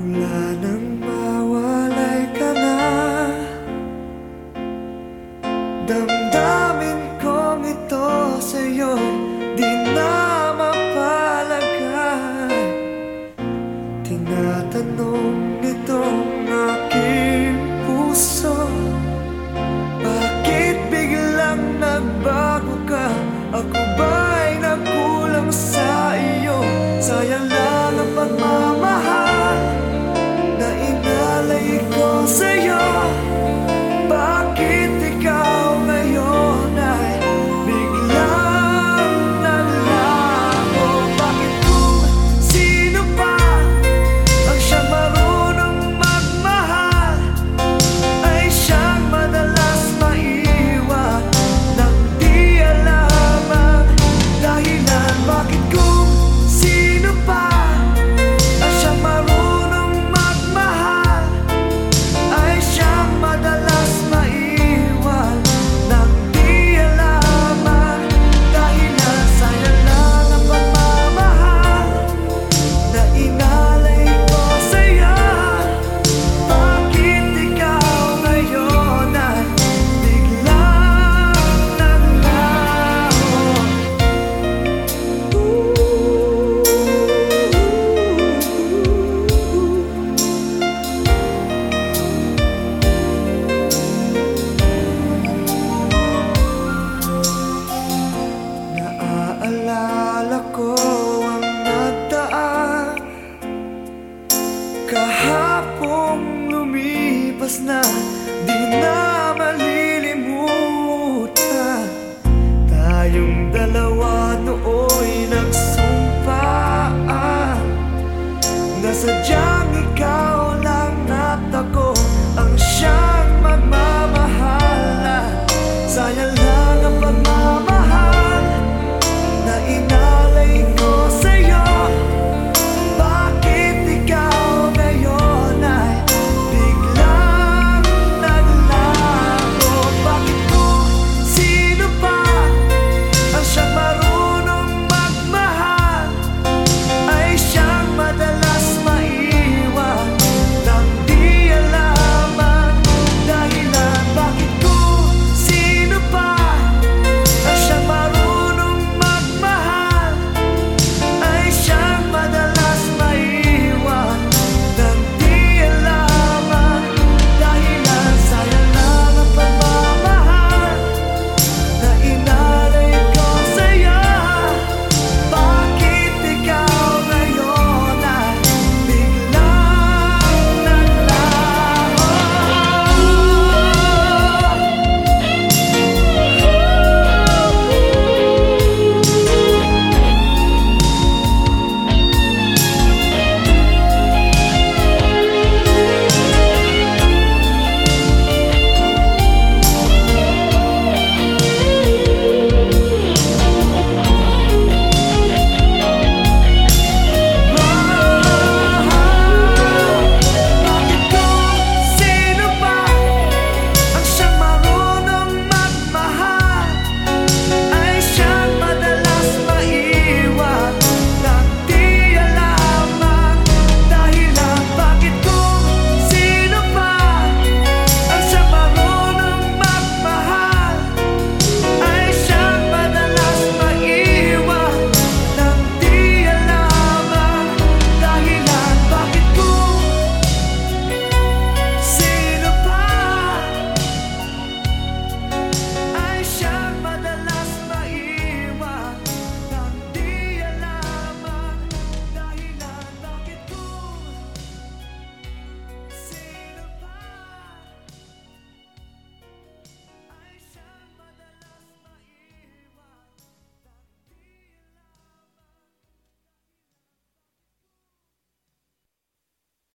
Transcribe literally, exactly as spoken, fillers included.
Mula nang mawalay ka na, damdamin kong ito sa'yo'y di na mapalagay. Tinatanong nitong aking puso, bakit biglang nagbago ka? Ako ba'y nagkulang sa iyo? Sayang lang ang pagmamahal na inalay ko sa'yo. Bakit ikaw ngayon ay biglang naglaho? Bakit kung sino pa ang siyang marunong magmahal ay siyang madalas maiwan nang di alam ang dahilan? Bakit kung sino pa ang siyang marunong magmahal ay siyang madalas maiwan nang di alam ang dahilan? Sayang lang ang pagmamahal na inalay ko sa'yo. Bakit ikaw ngayon ay biglang naglaho? Naaalala ko ang nagdaan, kahapong lumipas na, di na malilimutan. Tayong dalawa nooy nagsumpaan na sadyang ikaw lang at ako ang siya